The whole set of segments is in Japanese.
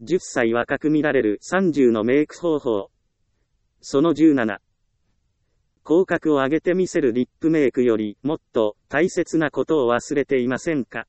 10歳若く見られる30のメイク方法。その17。口角を上げて見せるリップメイクよりもっと大切なことを忘れていませんか？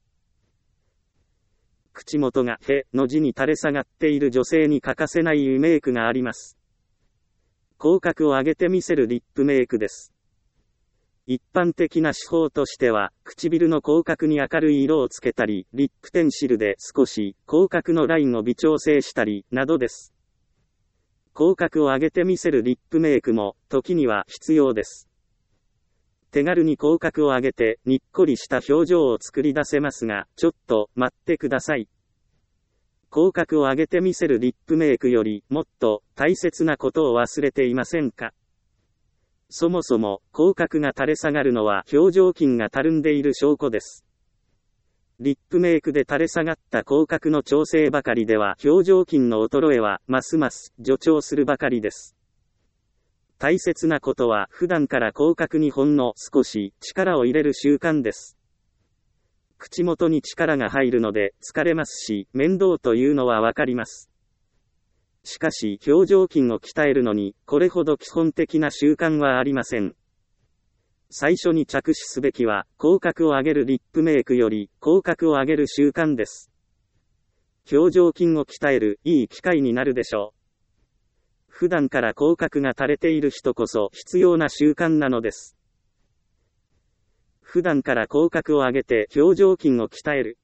口元がへの字に垂れ下がっている女性に欠かせないメイクがあります。口角を上げて見せるリップメイクです。一般的な手法としては、唇の口角に明るい色をつけたり、リップペンシルで少し口角のラインを微調整したり、などです。口角を上げて見せるリップメイクも、時には必要です。手軽に口角を上げて、にっこりした表情を作り出せますが、ちょっと待ってください。口角を上げて見せるリップメイクより、もっと大切なことを忘れていませんか？そもそも、口角が垂れ下がるのは表情筋がたるんでいる証拠です。リップメイクで垂れ下がった口角の調整ばかりでは表情筋の衰えはますます助長するばかりです。大切なことは普段から口角にほんの少し力を入れる習慣です。口元に力が入るので疲れますし面倒というのはわかります。しかし表情筋を鍛えるのにこれほど基本的な習慣はありません。最初に着手すべきは口角を上げるリップメイクより口角を上げる習慣です。表情筋を鍛えるいい機会になるでしょう。普段から口角が垂れている人こそ必要な習慣なのです。普段から口角を上げて表情筋を鍛える。